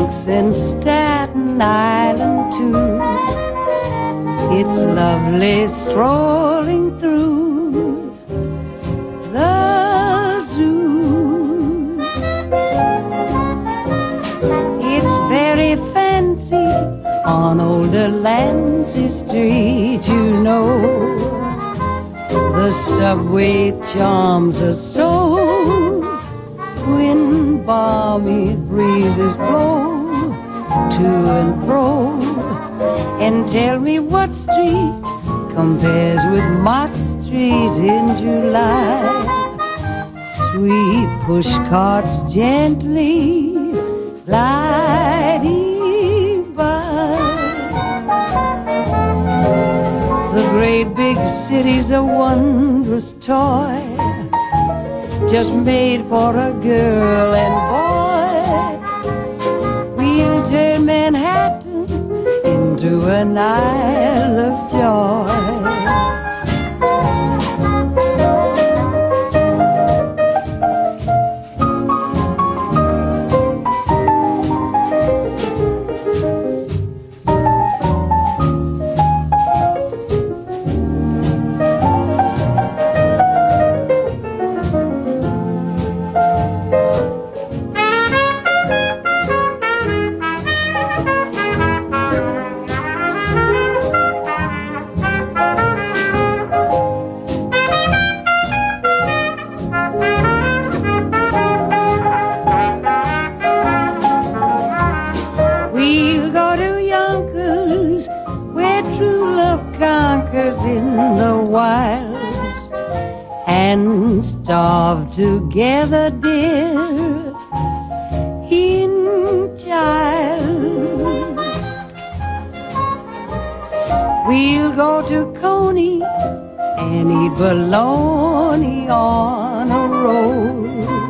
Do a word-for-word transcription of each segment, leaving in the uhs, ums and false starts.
Bronx and Staten Island too. It's lovely strolling through the zoo. It's very fancy on old Delancey Street, you know. The subway charms us so when balmy breezes blow to and fro. And tell me what street compares with Mott Street in July. Sweet push carts gently gliding by. The great big city's a wondrous toy, just made for a girl and boy. We'll turn Manhattan into an Isle of Joy. Starve together, dear, in Giles. We'll go to Coney and eat bologna on a roll.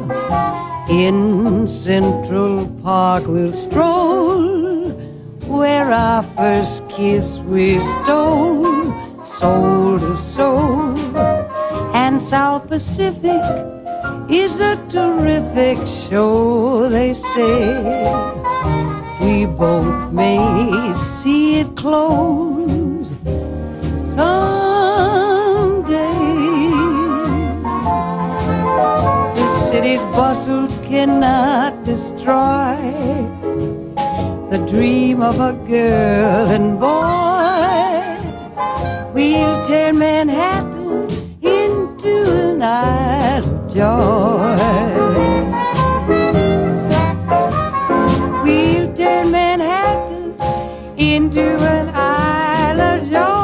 In Central Park we'll stroll, where our first kiss we stole, soul to soul. And South Pacific is a terrific show, they say. We both may see it close someday. The city's bustles cannot destroy the dream of a girl and boy. We'll turn Manhattan into an Isle of Joy. We'll turn Manhattan into an Isle of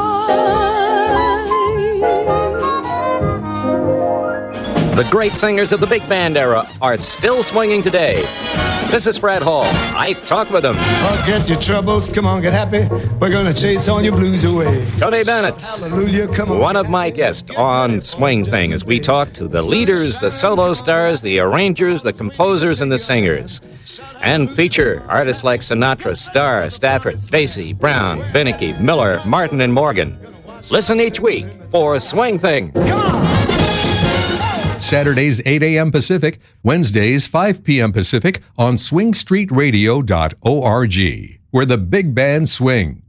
Joy. The great singers of the big band era are still swinging today. This is Fred Hall. I talk with them. Forget your troubles, come on, get happy. We're gonna chase all your blues away. Tony Bennett, hallelujah, come on. One of my guests on Swing Thing as we talk to the leaders, the solo stars, the arrangers, the composers, and the singers. And feature artists like Sinatra, Starr, Stafford, Basie, Brown, Beneke, Miller, Martin, and Morgan. Listen each week for Swing Thing. Come on! Saturdays eight a.m. Pacific, Wednesdays five p.m. Pacific on swing street radio dot org, where the big band swings.